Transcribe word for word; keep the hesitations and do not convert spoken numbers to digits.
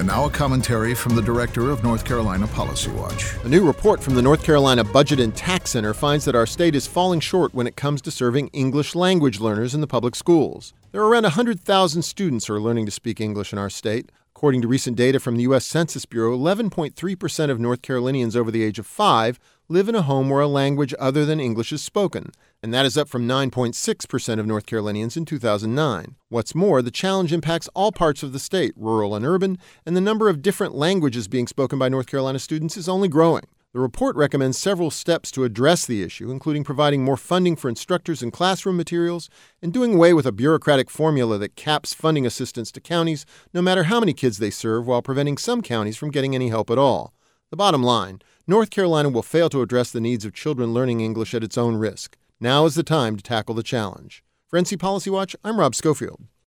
And now a commentary from the director of North Carolina Policy Watch. A new report from the North Carolina Budget and Tax Center finds that our state is falling short when it comes to serving English language learners in the public schools. There are around one hundred thousand students who are learning to speak English in our state. According to recent data from the U S Census Bureau, eleven point three percent of North Carolinians over the age of five live in a home where a language other than English is spoken, and that is up from nine point six percent of North Carolinians in two thousand nine. What's more, the challenge impacts all parts of the state, rural and urban, and the number of different languages being spoken by North Carolina students is only growing. The report recommends several steps to address the issue, including providing more funding for instructors and classroom materials and doing away with a bureaucratic formula that caps funding assistance to counties no matter how many kids they serve, while preventing some counties from getting any help at all. The bottom line, North Carolina will fail to address the needs of children learning English at its own risk. Now is the time to tackle the challenge. For N C Policy Watch, I'm Rob Schofield.